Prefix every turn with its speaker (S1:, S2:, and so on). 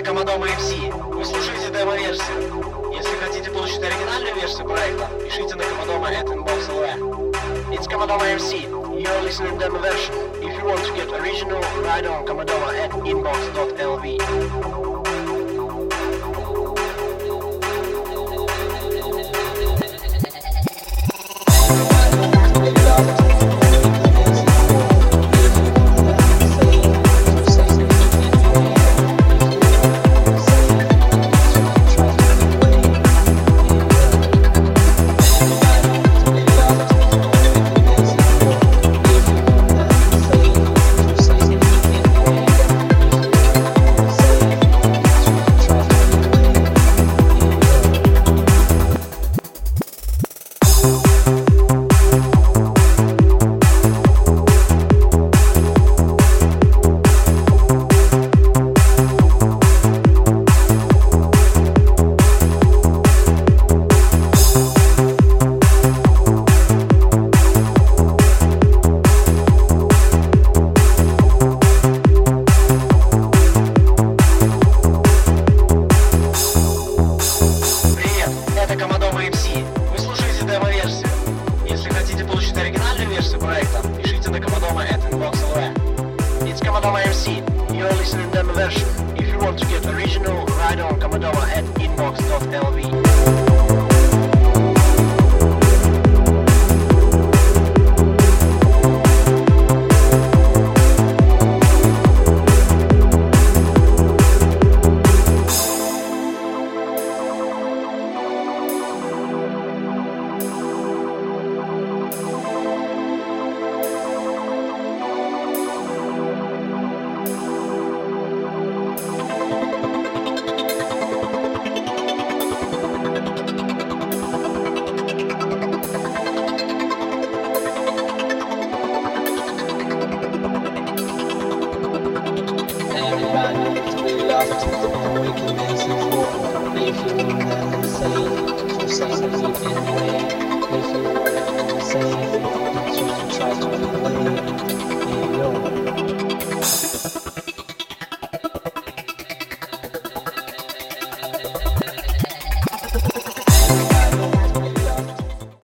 S1: Комодома MC. Вы слушаете демо-версию. Если хотите получить оригинальную версию проекта, пишите на Komodomo@inbox.lv. It's Komodomo MC. You're listening demo version. If you want to get original, write on Komodomo@inbox.lv. Пишите на Komodomo@inbox.lv. It's Komodomo MC. You're listening demo version. If you want to get original, write on Komodomo@inbox.lv.
S2: Wickedness is war. If you want to say, so say that you can wait. If you want to say, try to play.